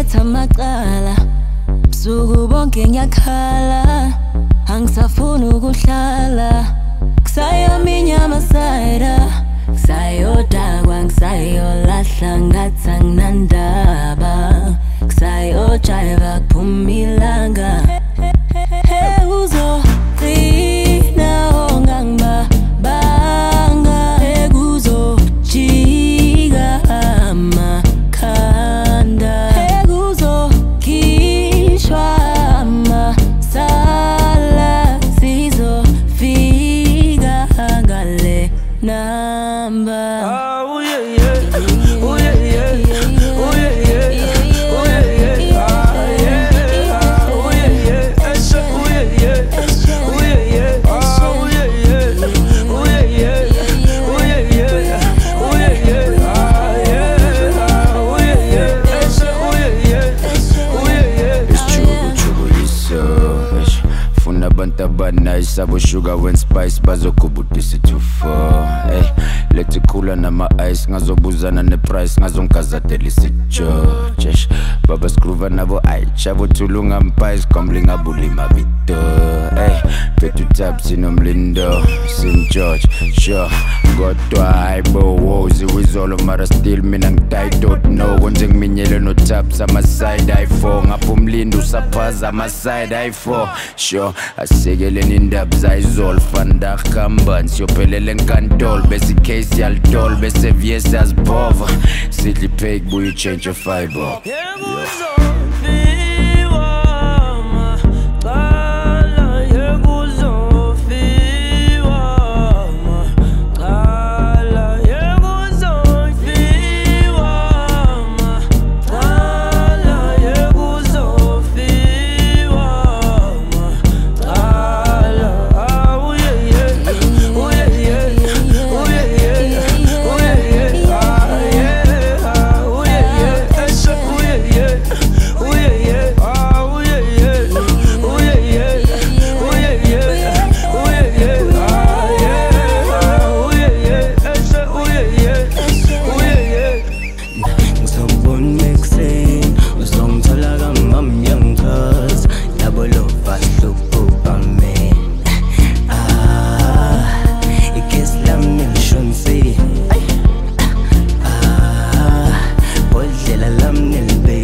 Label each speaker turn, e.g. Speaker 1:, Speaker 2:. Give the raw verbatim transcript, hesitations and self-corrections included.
Speaker 1: ngiphethe amaqala busuku bonke ngiyakhala angisafuni ukuhlala kusayaminya amasayida kusayodakwa ngisayolahla ngathi anginandaba kusayojiva kuphuma ilanga ekuzofina ongangibabanga ekuzojika amakhanda ekuzokhishwa amasala sizofika ngale number.
Speaker 2: Oh yeah yeah, oh yeah yeah, oh yeah yeah, oh yeah yeah, ah yeah, oh yeah yeah, Esha, oh yeah yeah, oh yeah yeah, ah oh yeah yeah, oh yeah yeah, oh yeah yeah, oh yeah yeah, ah yeah, oh yeah yeah, Esha, oh yeah yeah, oh yeah yeah.
Speaker 3: It's true, true, it's so. Funa abantu abanice abo sugar when spice bazokubudisa too far. Hey, let's cool nama ice ngazobuzana ne price ngazongazadela isijo. Chesh, baba scruva nabo ay chavo tulunga mpies komlinga bulima bito. Hey, petu taps inomlindo Saint George, sure. Godwa aibo wozi wizolo mara still mina ngitight no konje ngiminyele no taps ama side i four ngapumlindu saphaza ama side i four sure asekeleni indaba zayizol fanda khamba siyophelele enkantolo bese case yaltol bese vyesa azbova sidli pay buy change your fiber.
Speaker 1: Lam nil